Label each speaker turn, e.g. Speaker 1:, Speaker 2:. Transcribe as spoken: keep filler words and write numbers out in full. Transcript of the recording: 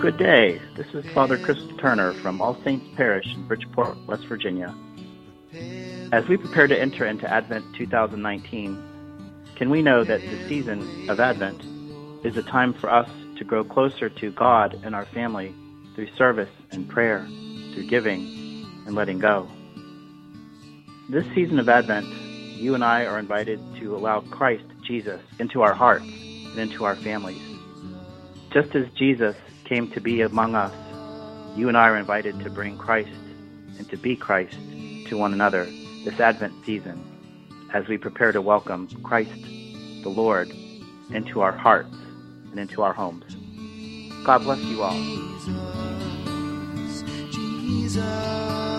Speaker 1: Good day. This is Father Chris Turner from All Saints Parish in Bridgeport, West Virginia. As we prepare to enter into Advent two thousand nineteen, can we know that the season of Advent is a time for us to grow closer to God and our family through service and prayer, through giving and letting go. This season of Advent, you and I are invited to allow Christ Jesus into our hearts and into our families. Just as Jesus came to be among us, you and I are invited to bring Christ and to be Christ to one another this Advent season as we prepare to welcome Christ, the Lord, into our hearts and into our homes. God bless you all.
Speaker 2: Jesus, Jesus.